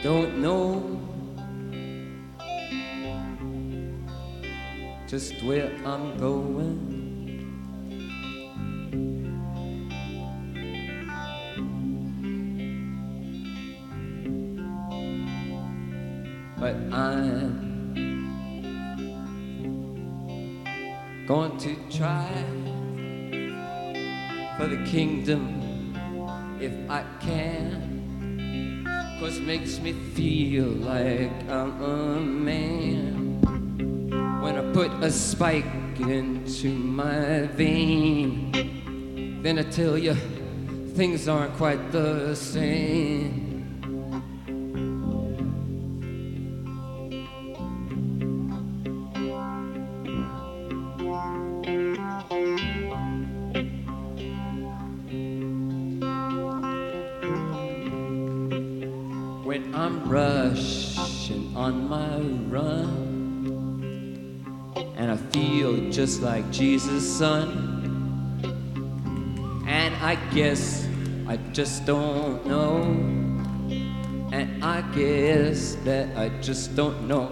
don't know just where I'm going. But I'm going to try for the kingdom if I can, 'cause it makes me feel like I'm a man when I put a spike into my vein. Then I tell you things aren't quite the same. When I'm rushing on my run and I feel just like Jesus' son, and I guess I just don't know, and I guess that I just don't know.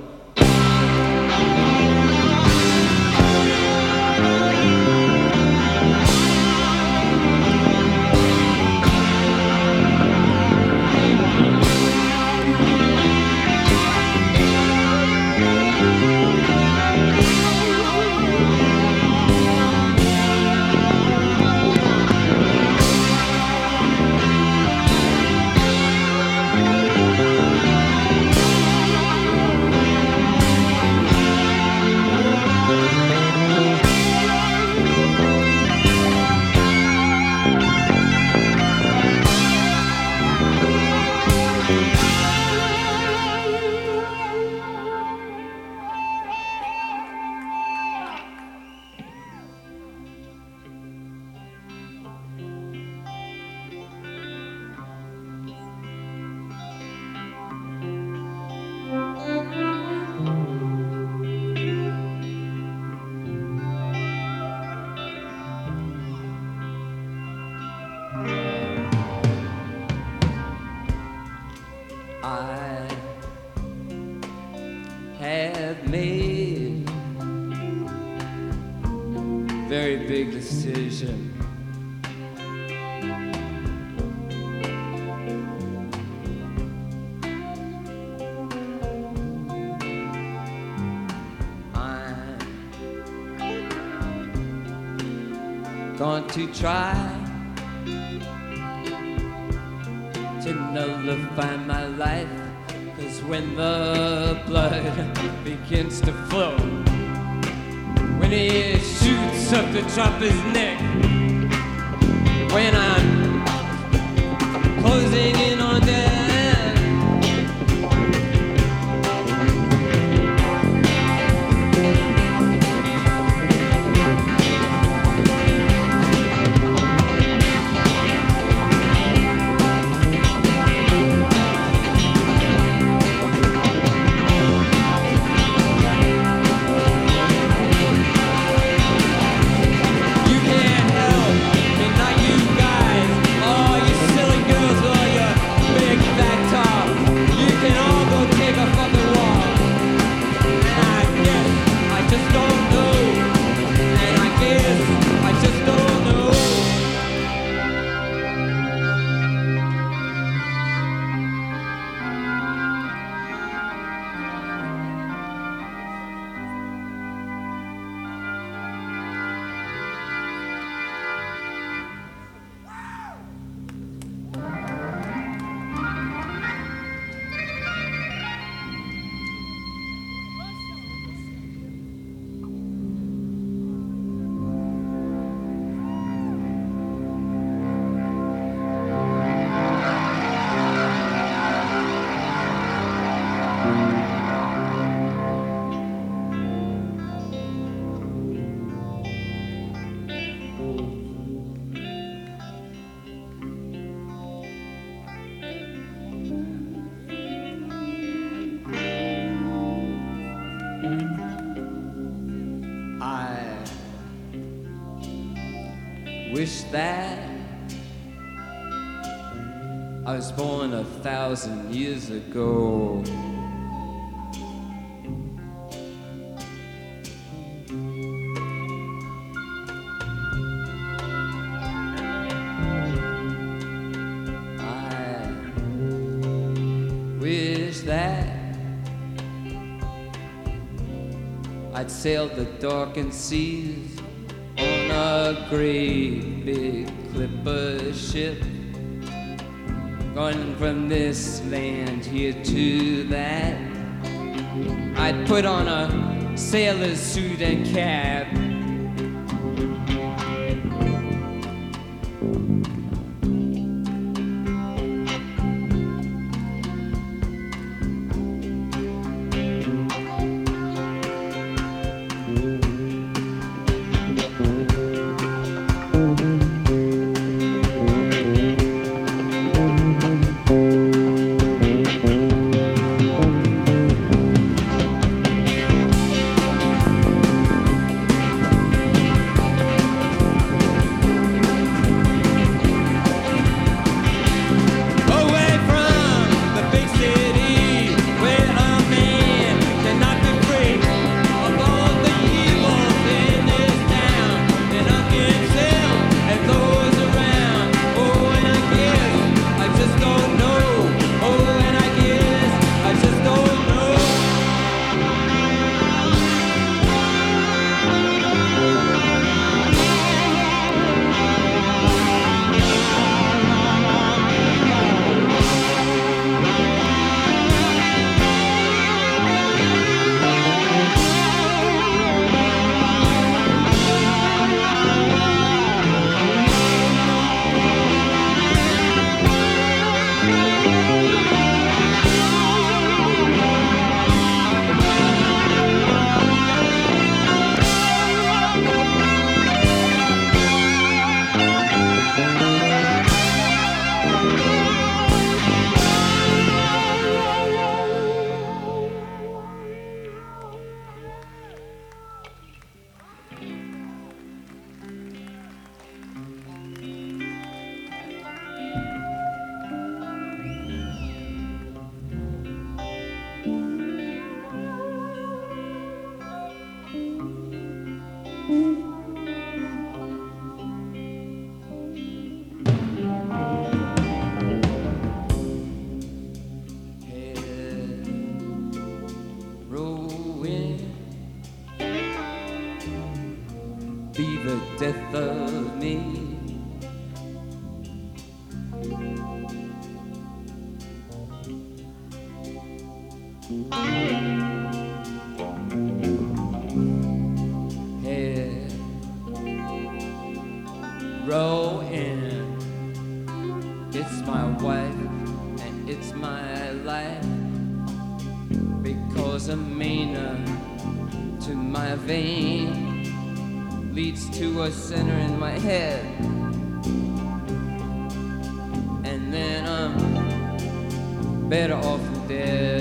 I have made a very big decision. I'm going to try to nullify my life, 'cause when the blood begins to flow, when it shoots up the top of his neck, when I'm closing in on death, wish that I I was born 1,000 years ago. I wish that I'd sailed the darkened seas on a great big clipper ship, going from this land here to that. I'd put on a sailor's suit and cap, be the death of me. Head row in, it's my wife and it's my life, because a mania to my vein leads to a center in my head, and then I'm better off dead.